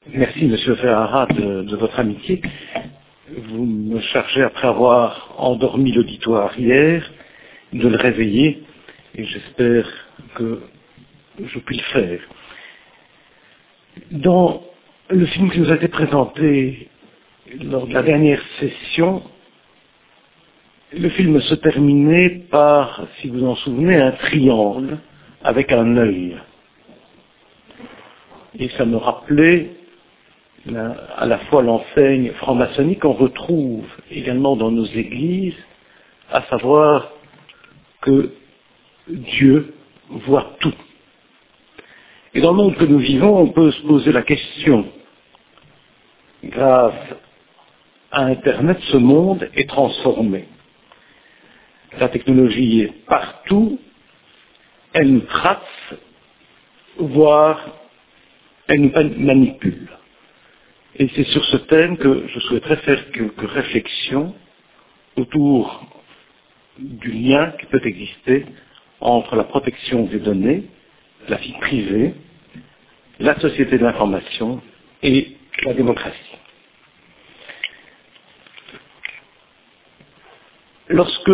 Merci, Monsieur Ferrara, de votre amitié. Vous me chargez, après avoir endormi l'auditoire hier, de le réveiller, et j'espère que je puis le faire. Dans le film qui nous a été présenté lors de la dernière session, le film se terminait par, si vous en souvenez, un triangle avec un œil. Et ça me rappelait à la fois l'enseigne franc-maçonnique qu'on retrouve également dans nos églises, à savoir que Dieu voit tout. Et dans le monde que nous vivons, on peut se poser la question, grâce à Internet, ce monde est transformé. La technologie est partout, elle nous trace, voire elle nous manipule. Et c'est sur ce thème que je souhaiterais faire quelques réflexions autour du lien qui peut exister entre la protection des données, la vie privée, la société de l'information et la démocratie. Lorsque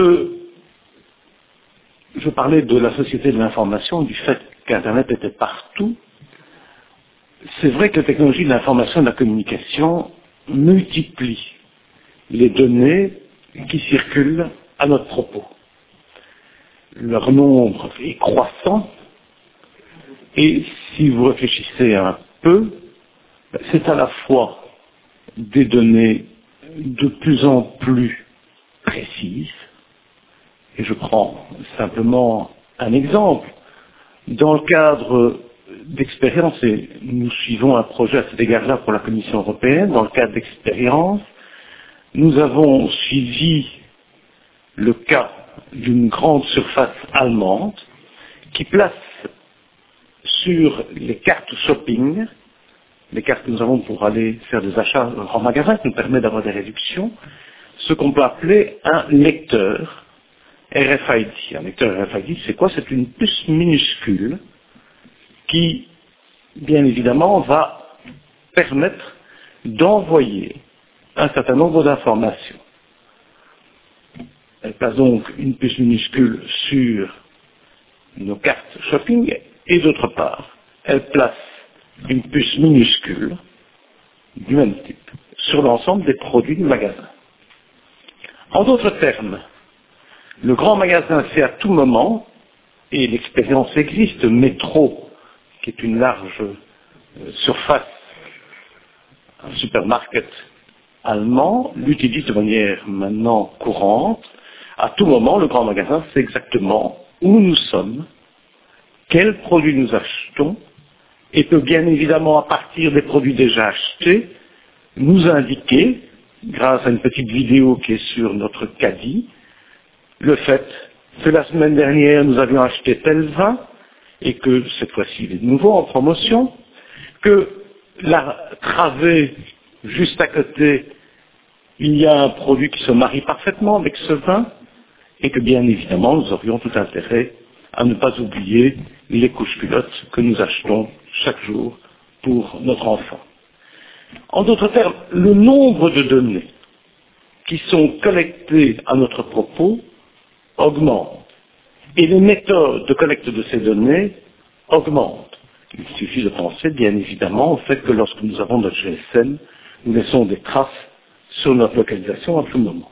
je parlais de la société de l'information, du fait qu'Internet était partout, c'est vrai que la technologie de l'information et de la communication multiplie les données qui circulent à notre propos. Leur nombre est croissant et si vous réfléchissez un peu, c'est à la fois des données de plus en plus précises, et je prends simplement un exemple. Dans le cadre d'expérience, et nous suivons un projet à cet égard-là pour la Commission européenne, dans le cadre d'expérience, nous avons suivi le cas d'une grande surface allemande qui place sur les cartes shopping, les cartes que nous avons pour aller faire des achats en magasin, qui nous permet d'avoir des réductions, ce qu'on peut appeler un lecteur RFID. Un lecteur RFID, c'est quoi? C'est une puce minuscule qui, bien évidemment, va permettre d'envoyer un certain nombre d'informations. Elle place donc une puce minuscule sur nos cartes shopping et d'autre part, elle place une puce minuscule du même type sur l'ensemble des produits du magasin. En d'autres termes, le grand magasin sait à tout moment, et l'expérience existe, Métro, qui est une large surface, un supermarket allemand, l'utilise de manière maintenant courante. À tout moment, le grand magasin sait exactement où nous sommes, quels produits nous achetons, et peut bien évidemment, à partir des produits déjà achetés, nous indiquer, grâce à une petite vidéo qui est sur notre caddie, le fait que la semaine dernière, nous avions acheté tel vin, et que cette fois-ci, il est de nouveau en promotion, que la travée, juste à côté, il y a un produit qui se marie parfaitement avec ce vin, et que bien évidemment, nous aurions tout intérêt à ne pas oublier les couches-culottes que nous achetons chaque jour pour notre enfant. En d'autres termes, le nombre de données qui sont collectées à notre propos augmente. Et les méthodes de collecte de ces données augmentent. Il suffit de penser, bien évidemment, au fait que lorsque nous avons notre GSM, nous laissons des traces sur notre localisation à tout moment.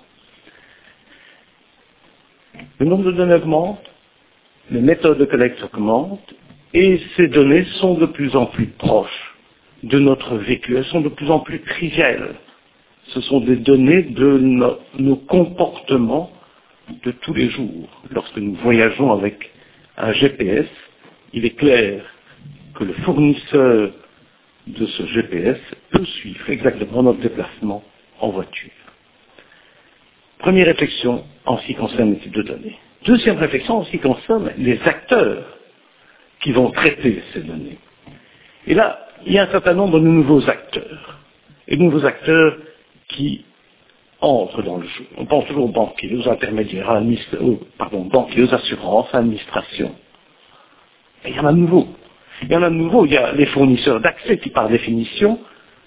Le nombre de données augmente, les méthodes de collecte augmentent, et ces données sont de plus en plus proches de notre vécu. Elles sont de plus en plus triviales. Ce sont des données de nos comportements de tous les jours. Lorsque nous voyageons avec un GPS, il est clair que le fournisseur de ce GPS peut suivre exactement notre déplacement en voiture. Première réflexion en ce qui concerne les types de données. Deuxième réflexion en ce qui concerne les acteurs qui vont traiter ces données. Et là, il y a un certain nombre de nouveaux acteurs. Et de nouveaux acteurs qui entrent dans le jeu. On pense toujours aux banquiers, aux intermédiaires, banquiers, aux assurances, à l'administration. Et il y en a de nouveaux. Il y a les fournisseurs d'accès qui, par définition,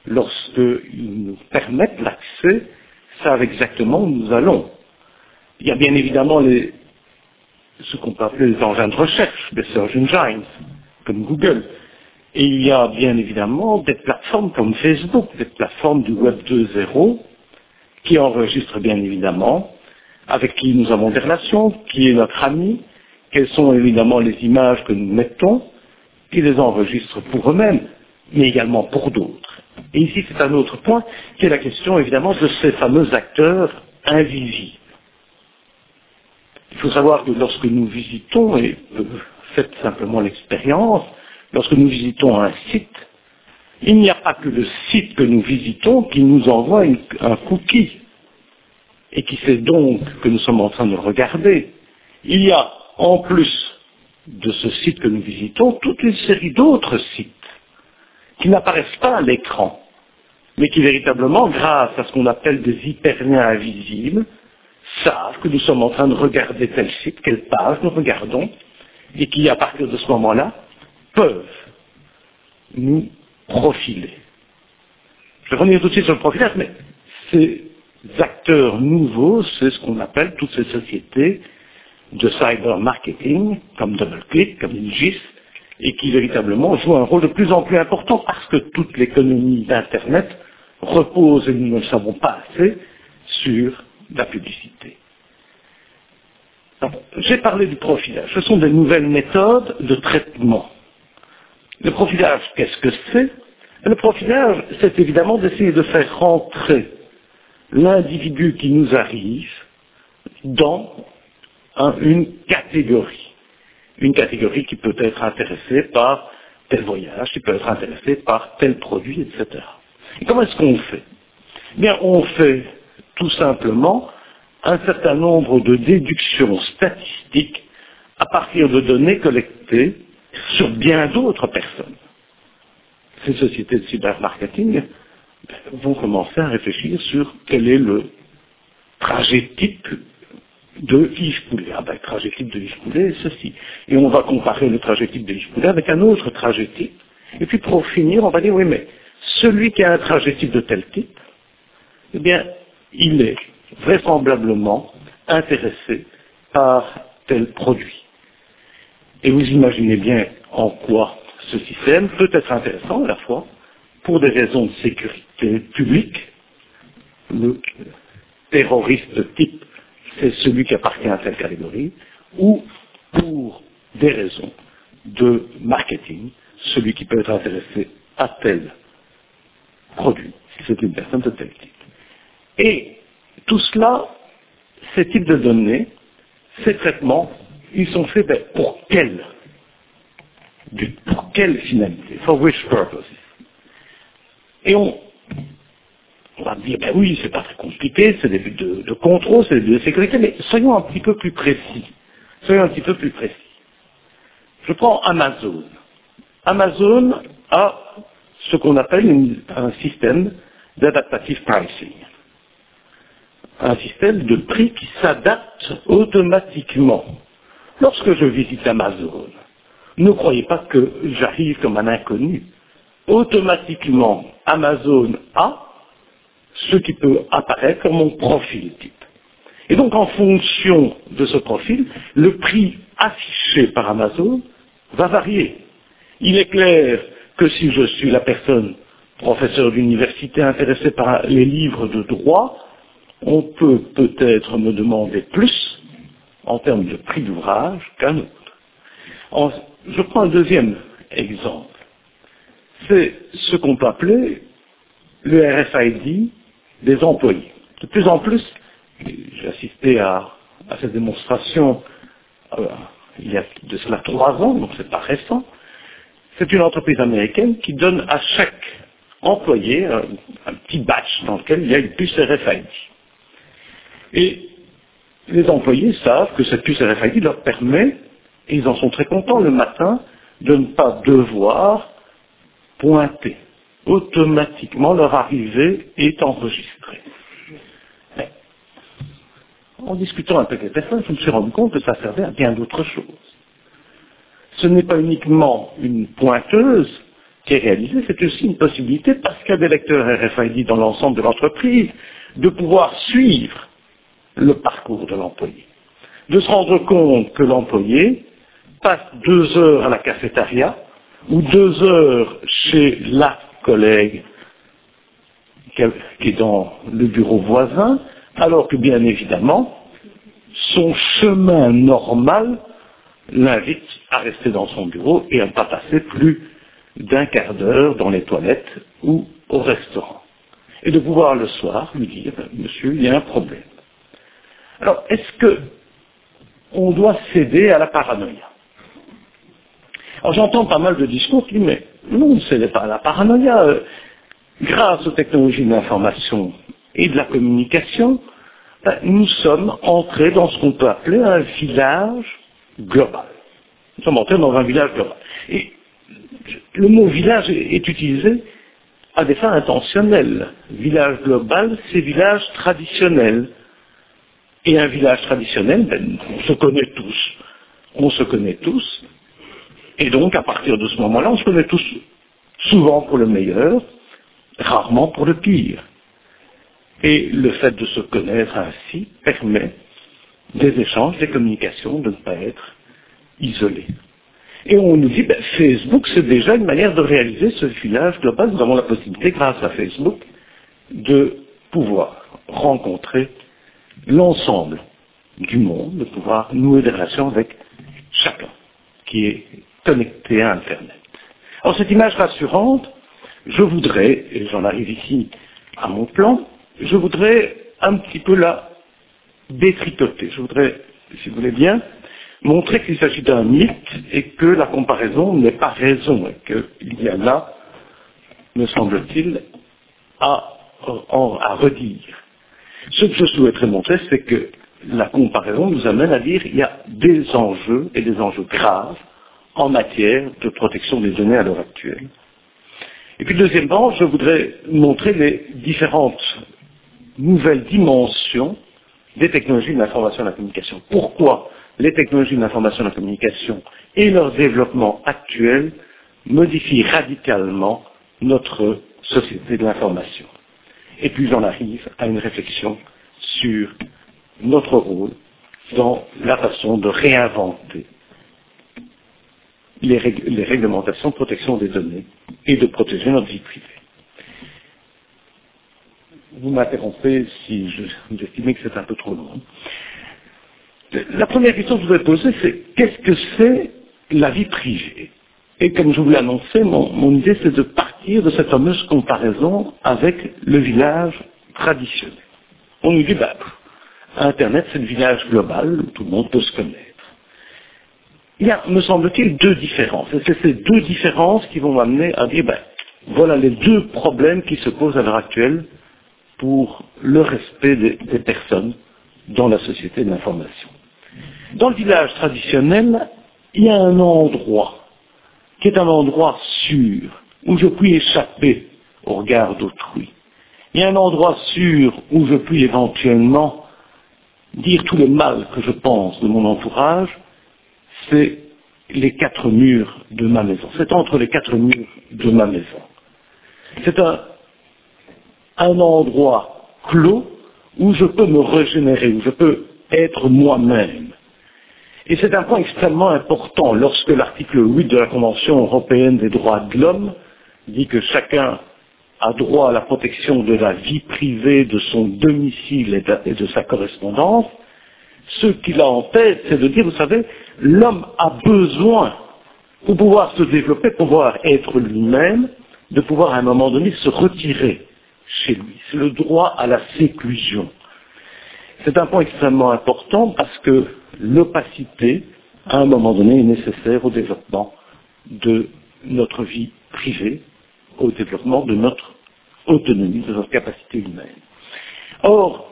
lorsqu'ils nous permettent l'accès, savent exactement où nous allons. Il y a bien évidemment ce qu'on peut appeler les engins de recherche, les search engines, comme Google. Et il y a bien évidemment des plateformes comme Facebook, des plateformes du Web 2.0, qui enregistrent bien évidemment, avec qui nous avons des relations, qui est notre ami, quelles sont évidemment les images que nous mettons, qui les enregistrent pour eux-mêmes, mais également pour d'autres. Et ici, c'est un autre point, qui est la question évidemment de ces fameux acteurs invisibles. Il faut savoir que lorsque nous visitons, et faites simplement l'expérience, lorsque nous visitons un site, il n'y a pas que le site que nous visitons qui nous envoie un cookie, et qui sait donc que nous sommes en train de le regarder. Il y a, en plus de ce site que nous visitons, toute une série d'autres sites qui n'apparaissent pas à l'écran, mais qui véritablement, grâce à ce qu'on appelle des hyperliens invisibles, savent que nous sommes en train de regarder tel site, quelle page nous regardons, et qui, à partir de ce moment-là, peuvent nous profiler. Je vais revenir tout de suite sur le profilage, mais ces acteurs nouveaux, c'est ce qu'on appelle toutes ces sociétés de cyber marketing, comme DoubleClick, comme Ingis, et qui véritablement jouent un rôle de plus en plus important parce que toute l'économie d'Internet repose, et nous ne le savons pas assez, sur la publicité. J'ai parlé du profilage. Ce sont des nouvelles méthodes de traitement. Le profilage, qu'est-ce que c'est? Le profilage, c'est évidemment d'essayer de faire rentrer l'individu qui nous arrive dans une catégorie. Une catégorie qui peut être intéressée par tel voyage, qui peut être intéressée par tel produit, etc. Et comment est-ce qu'on fait? Eh bien, on fait tout simplement un certain nombre de déductions statistiques à partir de données collectées sur bien d'autres personnes. Ces sociétés de cybermarketing vont commencer à réfléchir sur quel est le trajet type de Yves Poulet. Ah ben, le trajet type de Yves Poulet est ceci. Et on va comparer le trajet type de Yves Poulet avec un autre trajet type. Et puis pour finir, on va dire, oui, mais celui qui a un trajet type de tel type, eh bien, il est vraisemblablement intéressé par tel produit. Et vous imaginez bien en quoi ce système peut être intéressant à la fois pour des raisons de sécurité publique. Le terroriste type, c'est celui qui appartient à telle catégorie, ou pour des raisons de marketing, celui qui peut être intéressé à tel produit, si c'est une personne de tel type. Et tout cela, ces types de données, ces traitements, ils sont faits pour quelle finalité? For which purpose? Et on va dire, ben oui, c'est pas très compliqué, c'est des buts de contrôle, c'est des buts de sécurité, mais soyons un petit peu plus précis. Soyons un petit peu plus précis. Je prends Amazon. Amazon a ce qu'on appelle un système d'adaptative pricing. Un système de prix qui s'adapte automatiquement. Lorsque je visite Amazon, ne croyez pas que j'arrive comme un inconnu. Automatiquement, Amazon a ce qui peut apparaître comme mon profil type. Et donc, en fonction de ce profil, le prix affiché par Amazon va varier. Il est clair que si je suis la personne, professeur d'université intéressée par les livres de droit, on peut peut-être me demander plus en termes de prix d'ouvrage qu'un autre. Je prends un deuxième exemple. C'est ce qu'on peut appeler le RFID des employés. De plus en plus, j'ai assisté à cette démonstration il y a de cela 3 ans, donc c'est pas récent. C'est une entreprise américaine qui donne à chaque employé un petit batch dans lequel il y a une puce RFID. Et les employés savent que cette puce RFID leur permet, et ils en sont très contents le matin, de ne pas devoir pointer. Automatiquement, leur arrivée est enregistrée. Mais, en discutant avec les personnes, je me suis rendu compte que ça servait à bien d'autres choses. Ce n'est pas uniquement une pointeuse qui est réalisé, c'est aussi une possibilité, parce qu'il y a des lecteurs RFID dans l'ensemble de l'entreprise, de pouvoir suivre le parcours de l'employé. De se rendre compte que l'employé passe 2 heures à la cafétéria ou 2 heures chez la collègue qui est dans le bureau voisin, alors que bien évidemment, son chemin normal l'invite à rester dans son bureau et à ne pas passer plus d'1 quart d'heure dans les toilettes ou au restaurant. Et de pouvoir le soir lui dire, monsieur, il y a un problème. Alors, est-ce que on doit céder à la paranoïa? Alors j'entends pas mal de discours qui disent, mais non, ne cédez pas à la paranoïa. Grâce aux technologies de l'information et de la communication, nous sommes entrés dans ce qu'on peut appeler un village global. Nous sommes entrés dans un village global. Et le mot village est utilisé à des fins intentionnelles. Village global, c'est village traditionnel. Et un village traditionnel, on se connaît tous. On se connaît tous. Et donc, à partir de ce moment-là, on se connaît tous, souvent pour le meilleur, rarement pour le pire. Et le fait de se connaître ainsi permet des échanges, des communications, de ne pas être isolé. Et on nous dit, Facebook, c'est déjà une manière de réaliser ce village global. Nous avons la possibilité, grâce à Facebook, de pouvoir rencontrer l'ensemble du monde, de pouvoir nouer des relations avec chacun qui est connecté à Internet. Alors cette image rassurante, je voudrais, et j'en arrive ici à mon plan, je voudrais un petit peu la détricoter. Je voudrais, si vous voulez bien, montrer qu'il s'agit d'un mythe et que la comparaison n'est pas raison et qu'il y a là, me semble-t-il, à redire. Ce que je souhaiterais montrer, c'est que la comparaison nous amène à dire qu'il y a des enjeux et des enjeux graves en matière de protection des données à l'heure actuelle. Et puis deuxièmement, je voudrais montrer les différentes nouvelles dimensions des technologies de l'information et de la communication. Pourquoi les technologies de l'information et de la communication et leur développement actuel modifient radicalement notre société de l'information. Et puis j'en arrive à une réflexion sur notre rôle dans la façon de réinventer les réglementations de protection des données et de protéger notre vie privée. Vous m'interrompez si vous estimez que c'est un peu trop long. La première question que je voudrais poser, c'est qu'est-ce que c'est la vie privée? Et comme je vous l'ai annoncé, mon idée c'est de partir de cette fameuse comparaison avec le village traditionnel. On nous dit, Internet c'est le village global où tout le monde peut se connaître. Il y a, me semble-t-il, 2 différences. Et c'est ces 2 différences qui vont m'amener à dire, voilà les 2 problèmes qui se posent à l'heure actuelle pour le respect des personnes dans la société de l'information. Dans le village traditionnel, il y a un endroit qui est un endroit sûr, où je puis échapper au regard d'autrui. Il y a un endroit sûr où je puis éventuellement dire tout le mal que je pense de mon entourage, c'est les 4 murs de ma maison. C'est entre les 4 murs de ma maison. C'est un endroit clos où je peux me régénérer, où je peux être moi-même. Et c'est un point extrêmement important lorsque l'article 8 de la Convention européenne des droits de l'homme dit que chacun a droit à la protection de la vie privée, de son domicile et de sa correspondance. Ce qu'il a en tête, c'est de dire, vous savez, l'homme a besoin, pour pouvoir se développer, pour pouvoir être lui-même, de pouvoir à un moment donné se retirer chez lui. C'est le droit à la séclusion. C'est un point extrêmement important parce que l'opacité, à un moment donné, est nécessaire au développement de notre vie privée, au développement de notre autonomie, de notre capacité humaine. Or,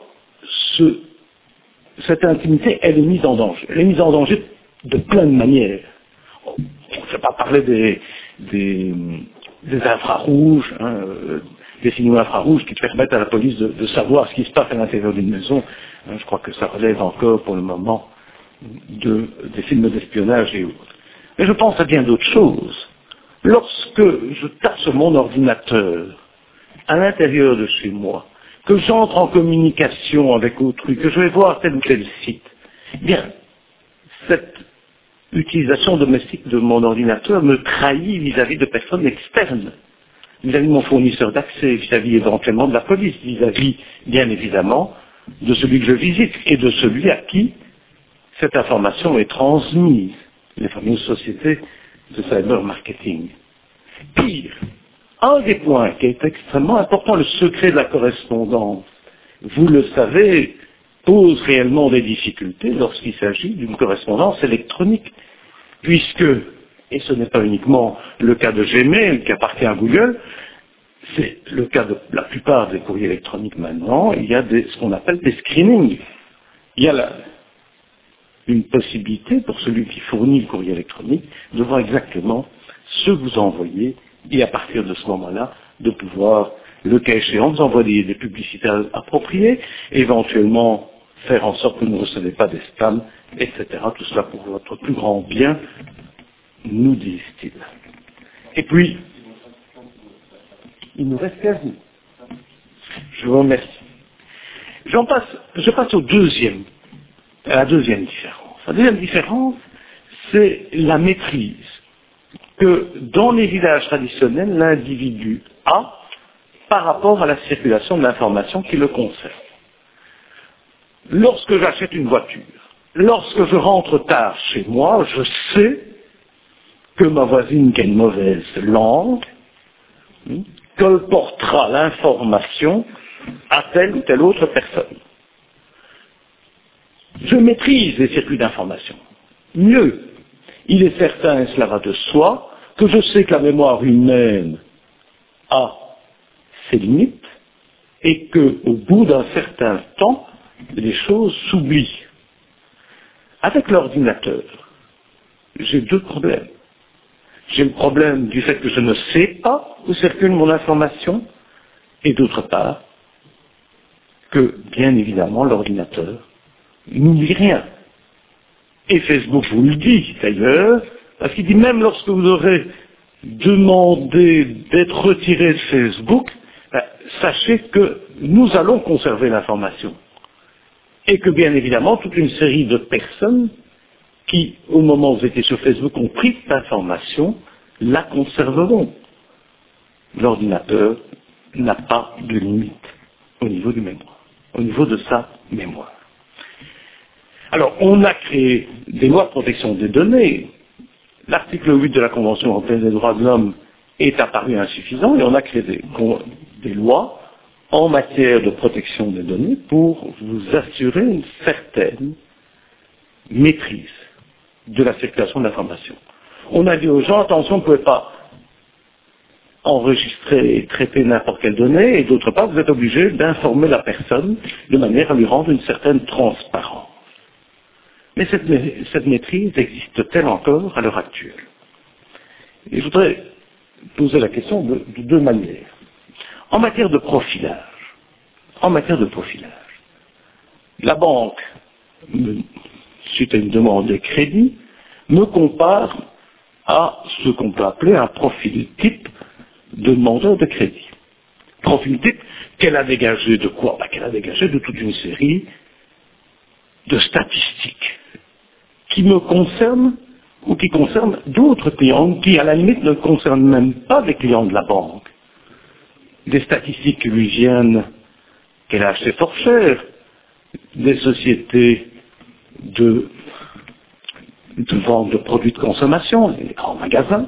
cette intimité, elle est mise en danger. Elle est mise en danger de plein de manières. On ne va pas parler des infrarouges, des signaux infrarouges qui permettent à la police de savoir ce qui se passe à l'intérieur d'une maison. Je crois que ça relève encore pour le moment des films d'espionnage et autres. Mais je pense à bien d'autres choses. Lorsque je tape sur mon ordinateur, à l'intérieur de chez moi, que j'entre en communication avec autrui, que je vais voir tel ou tel site, eh bien, cette utilisation domestique de mon ordinateur me trahit vis-à-vis de personnes externes, vis-à-vis de mon fournisseur d'accès, vis-à-vis éventuellement de la police, vis-à-vis, bien évidemment, de celui que je visite et de celui à qui cette information est transmise, les fameuses sociétés de cyber marketing. Pire, un des points qui est extrêmement important, le secret de la correspondance, vous le savez, pose réellement des difficultés lorsqu'il s'agit d'une correspondance électronique, puisque, et ce n'est pas uniquement le cas de Gmail qui appartient à Google, c'est le cas de la plupart des courriers électroniques maintenant, il y a ce qu'on appelle des screenings. Il y a une possibilité pour celui qui fournit le courrier électronique de voir exactement ce que vous envoyez et à partir de ce moment-là, de pouvoir, le cas échéant, vous envoyer des publicités appropriées, éventuellement faire en sorte que vous ne recevez pas des spams, etc. Tout cela pour votre plus grand bien, nous disent-ils. Et puis, il nous reste qu'à vous. Je vous remercie. Je passe à la deuxième différence. La deuxième différence, c'est la maîtrise que dans les villages traditionnels, l'individu a par rapport à la circulation de l'information qui le concerne. Lorsque j'achète une voiture, lorsque je rentre tard chez moi, je sais que ma voisine qui a une mauvaise langue colportera l'information à telle ou telle autre personne. Je maîtrise les circuits d'information. Mieux, il est certain, et cela va de soi, que je sais que la mémoire humaine a ses limites et qu'au bout d'un certain temps, les choses s'oublient. Avec l'ordinateur, j'ai deux problèmes. J'ai le problème du fait que je ne sais pas où circule mon information et d'autre part, que bien évidemment l'ordinateur n'oublie rien. Et Facebook vous le dit d'ailleurs, parce qu'il dit même lorsque vous aurez demandé d'être retiré de Facebook, sachez que nous allons conserver l'information. Et que bien évidemment, toute une série de personnes qui, au moment où vous étiez sur Facebook, ont pris cette information, la conserveront. L'ordinateur n'a pas de limite au niveau du mémoire, au niveau de sa mémoire. Alors, on a créé des lois de protection des données. L'article 8 de la Convention européenne des droits de l'homme est apparu insuffisant et on a créé des lois en matière de protection des données pour vous assurer une certaine maîtrise de la circulation de l'information. On a dit aux gens, attention, vous ne pouvez pas enregistrer et traiter n'importe quelle donnée, et d'autre part, vous êtes obligé d'informer la personne de manière à lui rendre une certaine transparence. Mais cette maîtrise existe-t-elle encore à l'heure actuelle? Et je voudrais poser la question de deux manières. En matière de profilage, la banque, suite à une demande de crédit, me compare à ce qu'on peut appeler un profil type de demandeur de crédit. Profil type qu'elle a dégagé de quoi? Qu'elle a dégagé de toute une série de statistiques qui me concernent ou qui concernent d'autres clients qui, à la limite, ne concernent même pas les clients de la banque. Des statistiques qui lui viennent, qu'elle a acheté fort cher, des sociétés de vente de produits de consommation, les grands magasins,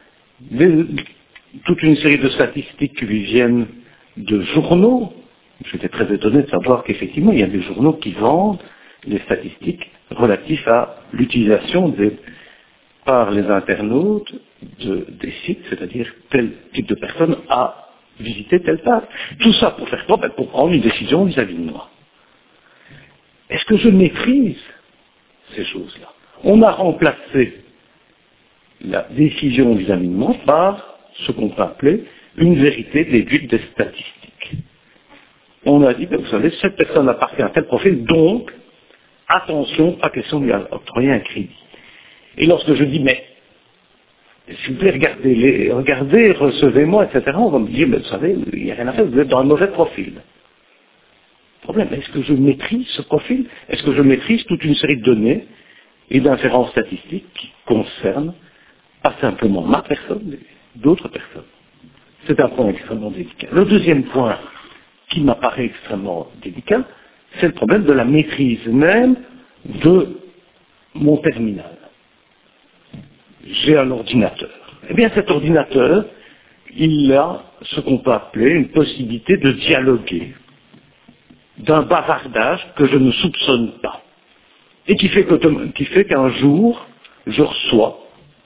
toute une série de statistiques qui lui viennent de journaux. J'étais très étonné de savoir qu'effectivement, il y a des journaux qui vendent des statistiques relatives à l'utilisation par les internautes des sites, c'est-à-dire tel type de personne a visité telle page. Tout ça pour faire quoi? Pour prendre une décision vis-à-vis de moi. Est-ce que je maîtrise ces choses-là? On a remplacé la décision vis-à-vis de moi par ce qu'on peut appeler une vérité déduite des statistiques. On a dit, vous savez, cette personne appartient à tel profil, donc, attention, pas question de lui octroyer un crédit. Et lorsque je dis, mais, S'il vous plaît, regardez, recevez-moi, etc. On va me dire, mais vous savez, il n'y a rien à faire, vous êtes dans un mauvais profil. Problème, est-ce que je maîtrise ce profil? Est-ce que je maîtrise toute une série de données et d'inférences statistiques qui concernent pas simplement ma personne, mais d'autres personnes? C'est un point extrêmement délicat. Le deuxième point qui m'apparaît extrêmement délicat, c'est le problème de la maîtrise même de mon terminal. J'ai un ordinateur. Eh bien, cet ordinateur, il a ce qu'on peut appeler une possibilité de dialoguer, d'un bavardage que je ne soupçonne pas, et qui fait qu'un jour, je reçois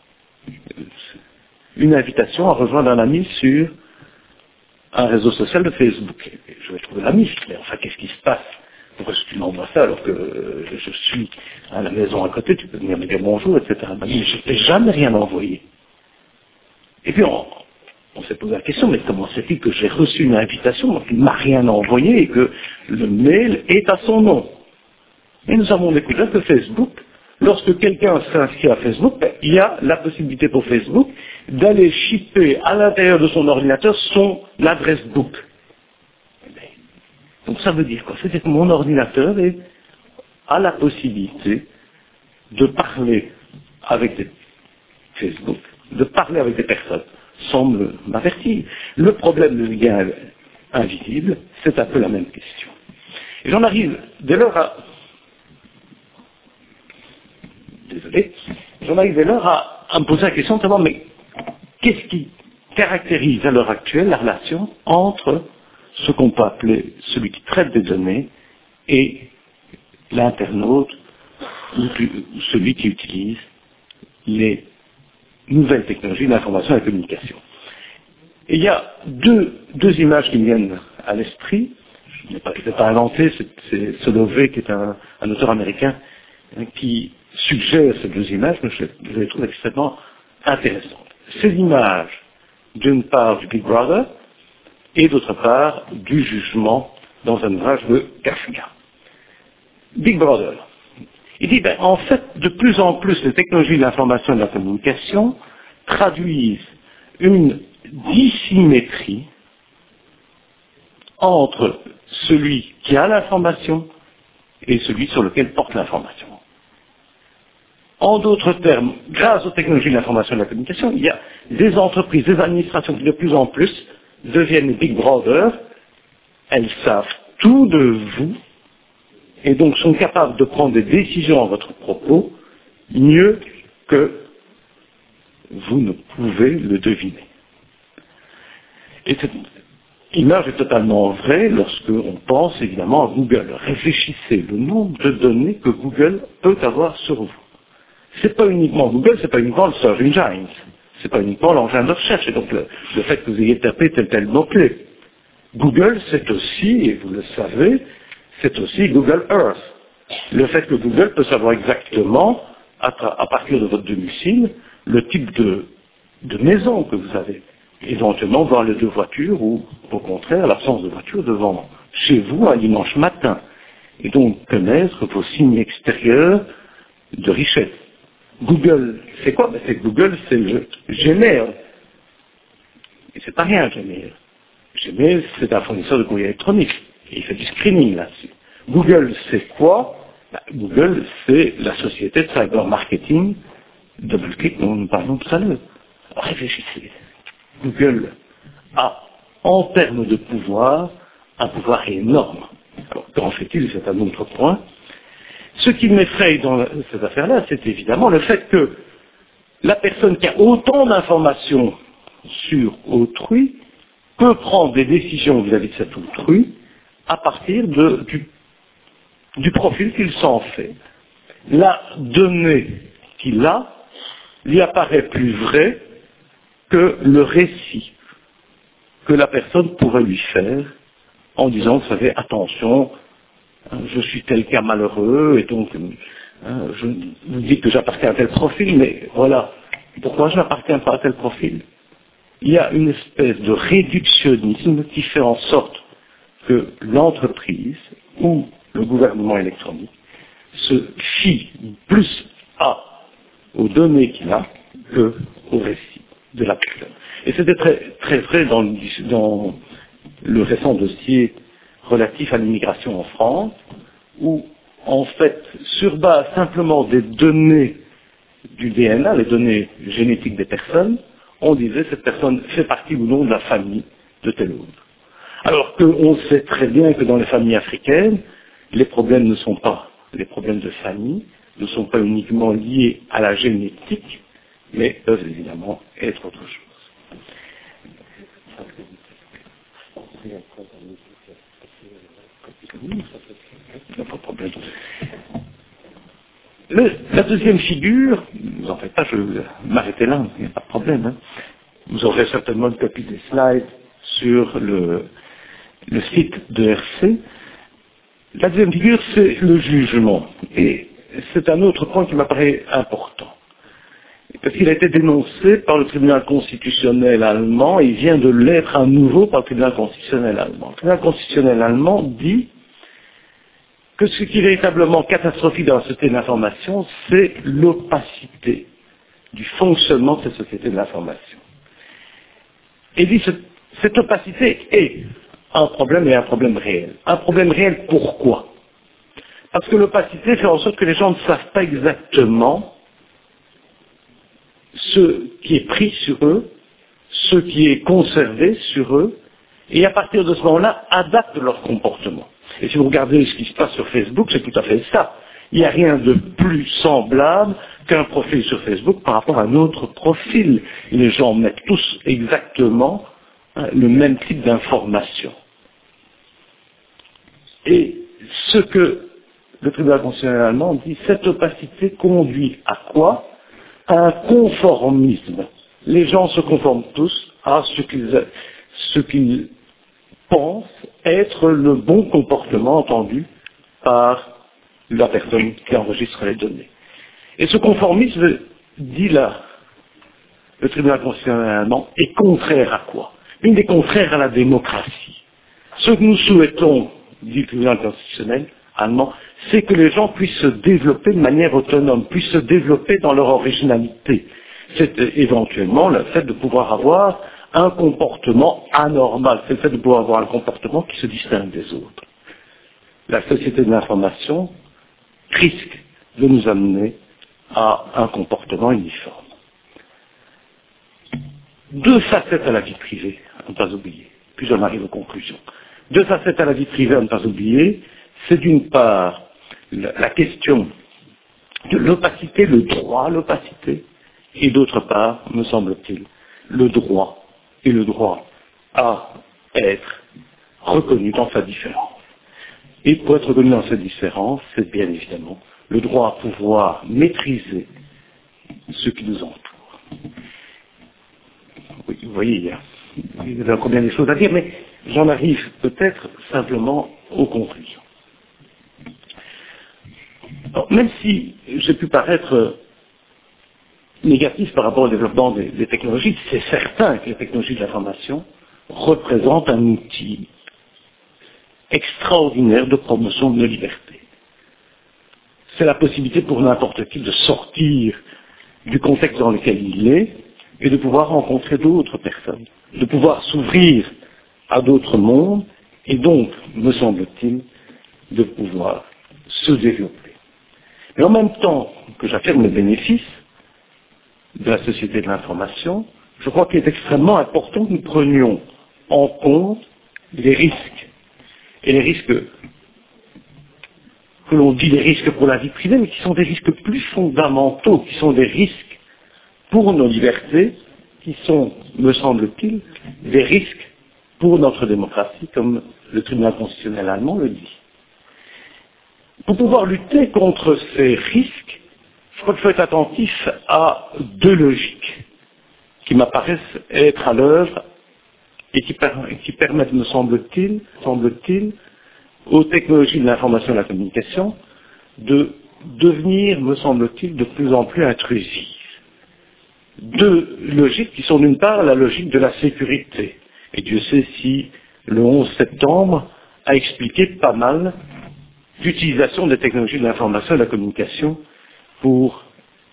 une invitation à rejoindre un ami sur un réseau social de Facebook. Et je vais trouver l'ami, mais enfin, qu'est-ce qui se passe? Pourquoi est-ce que tu m'envoies ça alors que je suis à la maison à côté, tu peux venir me dire bonjour, etc. Mais je ne t'ai jamais rien envoyé. Et puis on s'est posé la question, mais comment se fait-il que j'ai reçu une invitation, donc il ne m'a rien envoyé et que le mail est à son nom? Et nous avons découvert que Facebook, lorsque quelqu'un s'inscrit à Facebook, il y a la possibilité pour Facebook d'aller shipper à l'intérieur de son ordinateur son adresse book. Donc ça veut dire quoi? C'est que mon ordinateur a la possibilité de parler avec des Facebook, de parler avec des personnes, sans m'avertir. Le problème du lien invisible, c'est un peu la même question. Et j'en arrive dès lors à me poser la question de savoir, mais qu'est-ce qui caractérise à l'heure actuelle la relation entre ce qu'on peut appeler celui qui traite des données et l'internaute ou celui qui utilise les nouvelles technologies de l'information et de la communication. Et il y a deux images qui me viennent à l'esprit. Je n'ai pas inventé, c'est Solovey qui est un auteur américain qui suggère ces deux images, mais je les trouve extrêmement intéressantes. Ces images, d'une part du Big Brother, et d'autre part du jugement dans un ouvrage de Kafka. Big Brother. Il dit, en fait, de plus en plus, les technologies de l'information et de la communication traduisent une dissymétrie entre celui qui a l'information et celui sur lequel porte l'information. En d'autres termes, grâce aux technologies de l'information et de la communication, il y a des entreprises, des administrations qui de plus en plus deviennent les Big Brother, elles savent tout de vous, et donc sont capables de prendre des décisions à votre propos mieux que vous ne pouvez le deviner. Et cette image est totalement vraie lorsque on pense évidemment à Google. Réfléchissez le nombre de données que Google peut avoir sur vous. C'est pas uniquement Google, c'est pas uniquement le Search Engine, c'est pas uniquement l'engin de recherche, et donc le fait que vous ayez tapé tel mot-clé. Google, c'est aussi, et vous le savez, c'est aussi Google Earth. Le fait que Google peut savoir exactement, à partir de votre domicile, le type de maison que vous avez. Éventuellement voir les deux voitures, ou au contraire, l'absence de voiture devant chez vous un dimanche matin. Et donc connaître vos signes extérieurs de richesse. Google, c'est quoi? C'est que Google, c'est le Gmail. Et c'est pas rien, Gmail. Gmail, c'est un fournisseur de courrier électronique. Et il fait du screening là-dessus. Google, c'est quoi? Google, c'est la société de cyber marketing, DoubleClick, dont nous parlons tout à l'heure. Réfléchissez. Google a, en termes de pouvoir, un pouvoir énorme. Alors, qu'en fait-il? C'est un autre point. Ce qui m'effraie dans cette affaire-là, c'est évidemment le fait que la personne qui a autant d'informations sur autrui peut prendre des décisions vis-à-vis de cet autrui à partir du profil qu'il s'en fait. La donnée qu'il a lui apparaît plus vraie que le récit que la personne pourrait lui faire en disant, vous savez, attention, je suis tel cas malheureux, et donc je vous dis que j'appartiens à tel profil, mais voilà, pourquoi je n'appartiens pas à tel profil? Il y a une espèce de réductionnisme qui fait en sorte que l'entreprise ou le gouvernement électronique se fie plus aux données qu'il a qu'au récit de la personne. Et c'était très, très vrai dans le récent dossier relatif à l'immigration en France, où, en fait, sur base simplement des données du DNA, les données génétiques des personnes, on disait cette personne fait partie ou non de la famille de tel autre. Alors qu'on sait très bien que dans les familles africaines, les problèmes les problèmes de famille ne sont pas uniquement liés à la génétique, mais peuvent évidemment être autre chose. Pas de problème. La deuxième figure, vous en faites pas, je vais m'arrêter là, il n'y a pas de problème. Hein. Vous aurez certainement une copie des slides sur le site de RC. La deuxième figure, c'est le jugement. Et c'est un autre point qui m'apparaît important. Parce qu'il a été dénoncé par le tribunal constitutionnel allemand, et il vient de l'être à nouveau par le tribunal constitutionnel allemand. Le tribunal constitutionnel allemand dit que ce qui est véritablement catastrophique dans la société de l'information, c'est l'opacité du fonctionnement de cette société de l'information. Et dit cette opacité est un problème et un problème réel. Un problème réel pourquoi? Parce que l'opacité fait en sorte que les gens ne savent pas exactement ce qui est pris sur eux, ce qui est conservé sur eux, et à partir de ce moment-là, adaptent leur comportement. Et si vous regardez ce qui se passe sur Facebook, c'est tout à fait ça. Il n'y a rien de plus semblable qu'un profil sur Facebook par rapport à un autre profil. Les gens mettent tous exactement le même type d'information. Et ce que le tribunal constitutionnel allemand dit, cette opacité conduit à quoi? À un conformisme. Les gens se conforment tous à ce qu'ils pensent être le bon comportement entendu par la personne qui enregistre les données. Et ce conformisme, dit là, le tribunal constitutionnel allemand, est contraire à quoi? Il est contraire à la démocratie. Ce que nous souhaitons, dit le tribunal constitutionnel allemand, c'est que les gens puissent se développer de manière autonome, puissent se développer dans leur originalité. C'est éventuellement le fait de pouvoir avoir un comportement anormal, c'est le fait de pouvoir avoir un comportement qui se distingue des autres. La société de l'information risque de nous amener à un comportement uniforme. Deux facettes à la vie privée, à ne pas oublier, puis j'en arrive aux conclusions. Deux facettes à la vie privée à ne pas oublier, c'est d'une part la question de l'opacité, le droit à l'opacité, et d'autre part, me semble-t-il, le droit à être reconnu dans sa différence. Et pour être reconnu dans sa différence, c'est bien évidemment le droit à pouvoir maîtriser ce qui nous entoure. Oui, vous voyez, il y a encore bien des choses à dire, mais j'en arrive peut-être simplement aux conclusions. Alors, même si j'ai pu paraître négatif par rapport au développement des technologies, c'est certain que les technologies de l'information représentent un outil extraordinaire de promotion de nos libertés. C'est la possibilité pour n'importe qui de sortir du contexte dans lequel il est et de pouvoir rencontrer d'autres personnes, de pouvoir s'ouvrir à d'autres mondes et donc, me semble-t-il, de pouvoir se développer. Mais en même temps que j'affirme les bénéfices de la société de l'information, je crois qu'il est extrêmement important que nous prenions en compte les risques. Et les risques, que l'on dit les risques pour la vie privée, mais qui sont des risques plus fondamentaux, qui sont des risques pour nos libertés, qui sont, me semble-t-il, des risques pour notre démocratie, comme le tribunal constitutionnel allemand le dit. Pour pouvoir lutter contre ces risques, je crois qu'il faut être attentif à deux logiques qui m'apparaissent être à l'œuvre et qui permettent, me semble-t-il, aux technologies de l'information et de la communication de devenir, me semble-t-il, de plus en plus intrusives. Deux logiques qui sont d'une part la logique de la sécurité. Et Dieu sait si le 11 septembre a expliqué pas mal l'utilisation des technologies de l'information et de la communication pour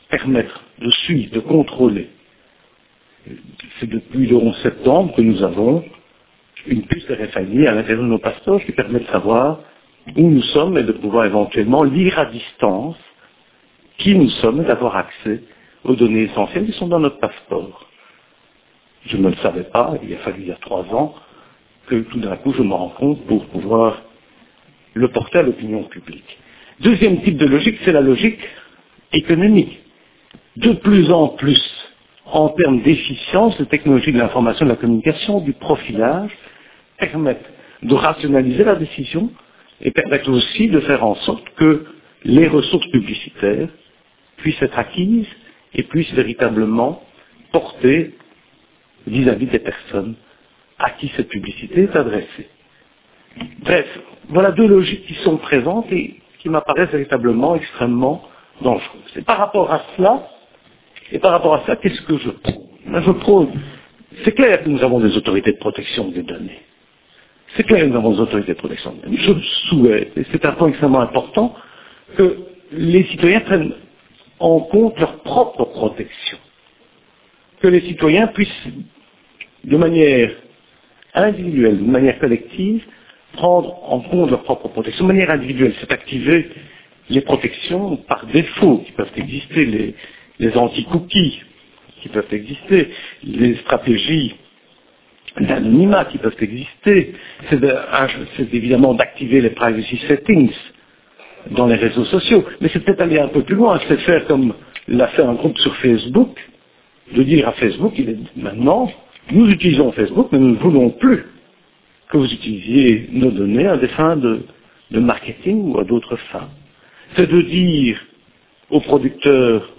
permettre de suivre, de contrôler. C'est depuis le 11 septembre que nous avons une puce RFID à l'intérieur de nos passeports qui permet de savoir où nous sommes et de pouvoir éventuellement lire à distance qui nous sommes et d'avoir accès aux données essentielles qui sont dans notre passeport. Je ne le savais pas, il a fallu il y a 3 ans que tout d'un coup je me rends compte pour pouvoir le porter à l'opinion publique. Deuxième type de logique, c'est la logique économique. De plus en plus, en termes d'efficience, les technologies de l'information et de la communication, du profilage, permettent de rationaliser la décision et permettent aussi de faire en sorte que les ressources publicitaires puissent être acquises et puissent véritablement porter vis-à-vis des personnes à qui cette publicité est adressée. Bref, voilà 2 logiques qui sont présentes et qui m'apparaissent véritablement extrêmement dangereuses. Et par rapport à cela, qu'est-ce que je prône? Je prône, c'est clair que nous avons des autorités de protection des données. C'est clair que nous avons des autorités de protection des données. Je souhaite, et c'est un point extrêmement important, que les citoyens prennent en compte leur propre protection. Que les citoyens puissent, de manière individuelle, de manière collective, prendre en compte leur propre protection. De manière individuelle, c'est activer les protections par défaut qui peuvent exister, les anti-cookies qui peuvent exister, les stratégies d'anonymat qui peuvent exister. C'est évidemment d'activer les privacy settings dans les réseaux sociaux. Mais c'est peut-être aller un peu plus loin, c'est de faire comme l'a fait un groupe sur Facebook, de dire à Facebook, maintenant, nous utilisons Facebook, mais nous ne voulons plus que vous utilisiez nos données à des fins de marketing ou à d'autres fins. C'est de dire aux producteurs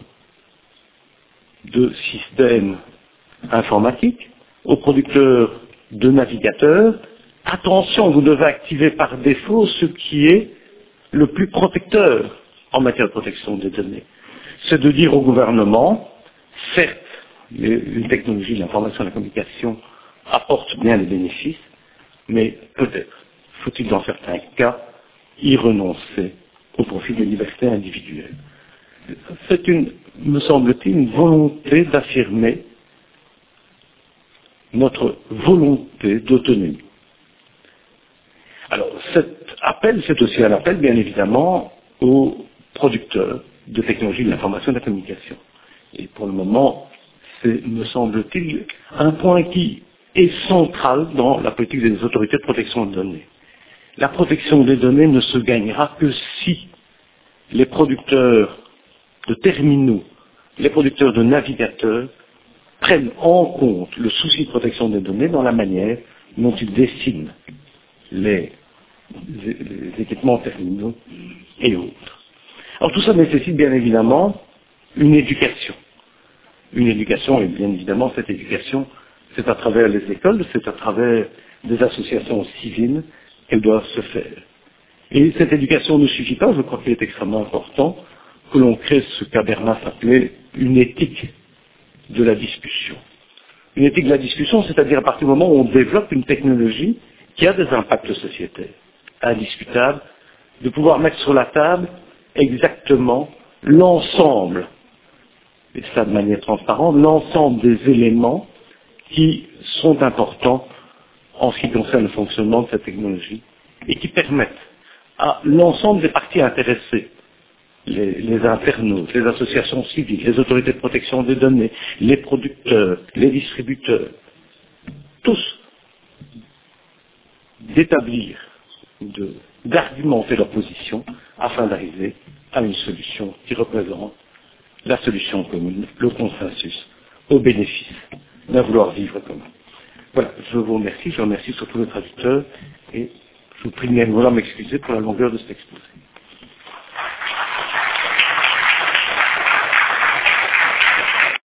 de systèmes informatiques, aux producteurs de navigateurs, attention, vous devez activer par défaut ce qui est le plus protecteur en matière de protection des données. C'est de dire au gouvernement, certes, les technologies de l'information et de la communication apportent bien des bénéfices, mais peut-être faut-il dans certains cas y renoncer au profit des libertés individuelles. C'est me semble-t-il, une volonté d'affirmer notre volonté d'autonomie. Alors, cet appel, c'est aussi un appel, bien évidemment, aux producteurs de technologies de l'information et de la communication. Et pour le moment, c'est, me semble-t-il, un point qui est central dans la politique des autorités de protection des données. La protection des données ne se gagnera que si les producteurs de terminaux, les producteurs de navigateurs prennent en compte le souci de protection des données dans la manière dont ils dessinent les équipements terminaux et autres. Alors tout ça nécessite bien évidemment une éducation. Une éducation, et bien évidemment cette éducation, c'est à travers les écoles, c'est à travers des associations civiles qu'elle doit se faire. Et cette éducation ne suffit pas, je crois qu'il est extrêmement important que l'on crée ce qu'Habermas appelait une éthique de la discussion. Une éthique de la discussion, c'est-à-dire à partir du moment où on développe une technologie qui a des impacts sociétaires indiscutables, de pouvoir mettre sur la table exactement l'ensemble, et ça de manière transparente, l'ensemble des éléments qui sont importants en ce qui concerne le fonctionnement de cette technologie et qui permettent à l'ensemble des parties intéressées, les internautes, les associations civiles, les autorités de protection des données, les producteurs, les distributeurs, tous d'établir, d'argumenter leur position afin d'arriver à une solution qui représente la solution commune, le consensus, au bénéfice d'un vouloir vivre commun. Voilà, je vous remercie, je remercie surtout le traducteur et je vous prie bien de vouloir m'excuser pour la longueur de cet exposé.